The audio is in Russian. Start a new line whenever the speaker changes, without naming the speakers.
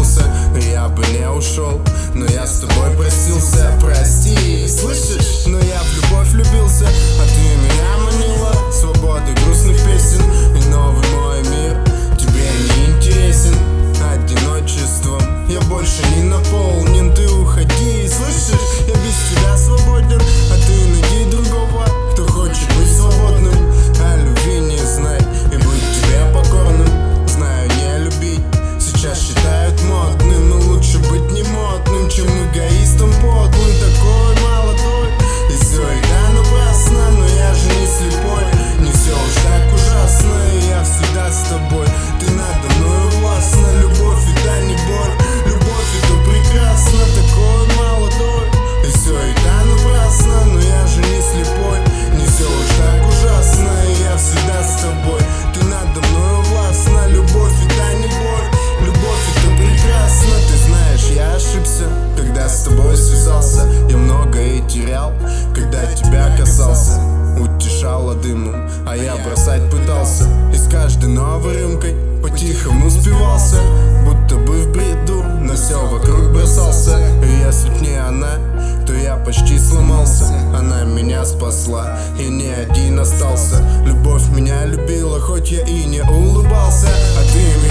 влюбился, я бы не ушел, но я с тобой простился. Прости, слышишь, но я в любовь влюбился, а ты меня манила свободой грустных песен. И новый мой мир тебе не интересен одиночеством, я больше не наполнен. Ты уходи, слышишь, я без тебя свободен, а ты найди другого, кто хочет быть свободным. А любви не знай и быть тебе покорным. Знаю, не любить сейчас считают модным, но лучше быть не модным, чем эгоистом подлым. Такой молодой, и все это напрасно, но я же не слепой, не все уж так ужасно, и я всегда с тобой. Ты надо мною властна, любовь это не боль, любовь это прекрасно. Такой молодой, и все это напрасно, но я же не слепой, не все уж так ужасно, и я всегда с тобой. Ты надо мною властна, любовь это не боль, любовь это прекрасно. Ты знаешь, я ошибся, когда с тобой связался, я многое терял, когда тебя касался. Утешала дымом, а я бросать пытался, и с каждой новой рюмкой по-тихому спивался, будто бы в бреду на все вокруг бросался. И если б не она, то я почти сломался. Она меня спасла, и не один остался. Любовь меня любила, хоть я и не улыбался, а ты меня